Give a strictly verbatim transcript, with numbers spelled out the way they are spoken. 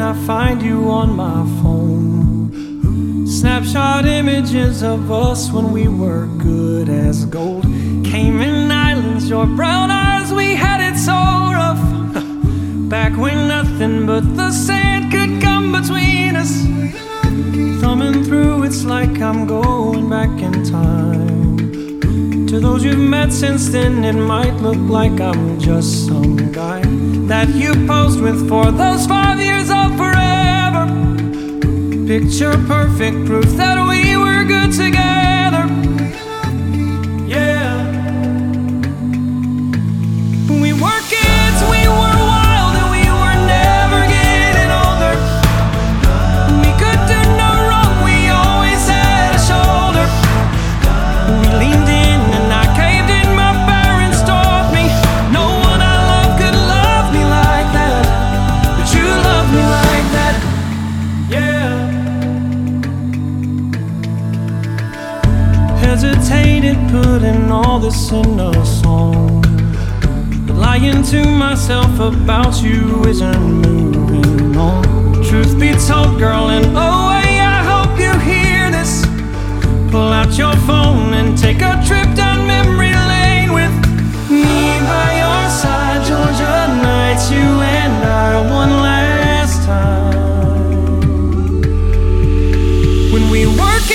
I find you on my phone. Snapshot images of us when we were good as gold. Cayman Islands, your brown eyes, we had it so rough. Back when nothing but the sand could come between us. Thumbing through, it's like I'm going back in time. To those you've met since then, it might look like I'm just some guy that you posed with for those five years of forever. Picture perfect proof that we were good together. Yeah. We were kids, we were wild, and we were never getting older. We could do no wrong, we always had a shoulder. We leaned in and I caved in, my parents taught me no one I love could love me like that. But you love me like that, yeah. Hesitated putting all this in a song, but lying to myself about you isn't moving on. Truth be told, girl, and oh hey, I hope you hear this. Pull out your phone and take a trip down memory lane with me by your side. Georgia nights, you and I, one last time. When we were